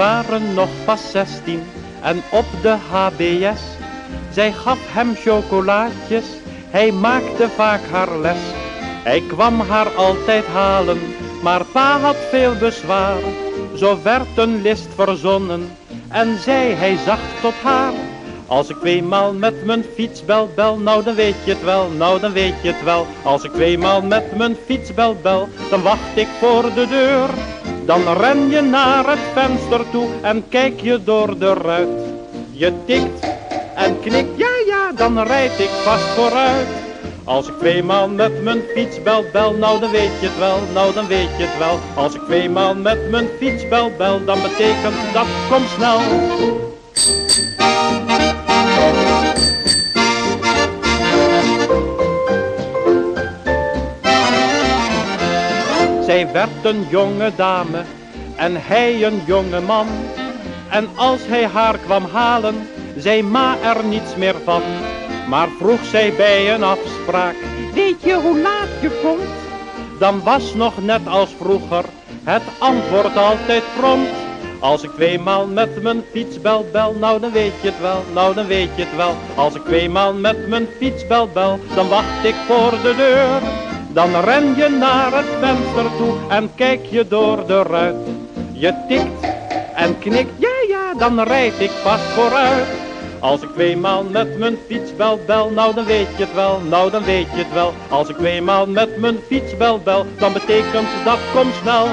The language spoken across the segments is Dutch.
waren nog pas 16 en op de HBS. Zij gaf hem chocolaatjes, hij maakte vaak haar les. Hij kwam haar altijd halen, maar pa had veel bezwaar. Zo werd een list verzonnen en zei hij zacht tot haar: als ik tweemaal met mijn fiets bel, nou dan weet je het wel, nou dan weet je het wel. Als ik tweemaal met mijn fiets bel, dan wacht ik voor de deur. Dan ren je naar het venster toe en kijk je door de ruit. Je tikt en knikt, ja, dan rijd ik vast vooruit. Als ik tweemaal met mijn fiets bel, nou dan weet je het wel, nou dan weet je het wel. Als ik tweemaal met mijn fiets bel, dan betekent dat kom snel. Zij werd een jonge dame en hij een jonge man. En als hij haar kwam halen, zei ma er niets meer van. Maar vroeg zij bij een afspraak: weet je hoe laat je komt? Dan was nog net als vroeger het antwoord altijd prompt. Als ik tweemaal met mijn fiets bel, nou dan weet je het wel, nou dan weet je het wel. Als ik tweemaal met mijn fiets bel, dan wacht ik voor de deur. Dan ren je naar het venster toe en kijk je door de ruit. Je tikt en knikt, ja, dan rijd ik vast vooruit. Als ik tweemaal met mijn fiets bel, nou dan weet je het wel, nou dan weet je het wel. Als ik tweemaal met mijn fiets bel, dan betekent dat kom snel.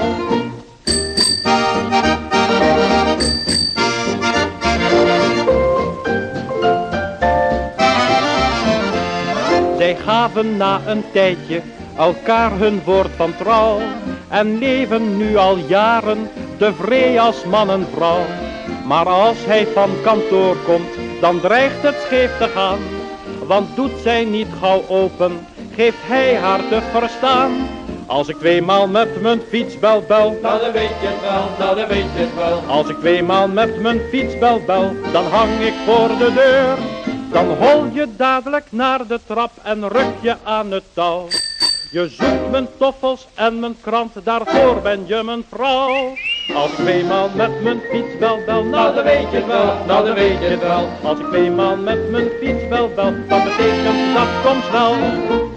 Zij gaven na een tijdje elkaar hun woord van trouw en leven nu al jaren tevreden als man en vrouw. Maar als hij van kantoor komt, dan dreigt het scheef te gaan. Want doet zij niet gauw open, geeft hij haar te verstaan: als ik tweemaal met mijn fiets bel, nou dan weet je het wel, nou dan weet je het wel. Als ik tweemaal met mijn fiets bel, dan hang ik voor de deur. Dan hol je dadelijk naar de trap en ruk je aan het touw. Je zoekt mijn toffels en mijn krant, daarvoor ben je mijn vrouw. Als ik tweemaal met mijn fiets bel, nou dan weet je het wel, nou dan weet je het wel. Als ik tweemaal met mijn fiets bel, dan betekent dat kom snel.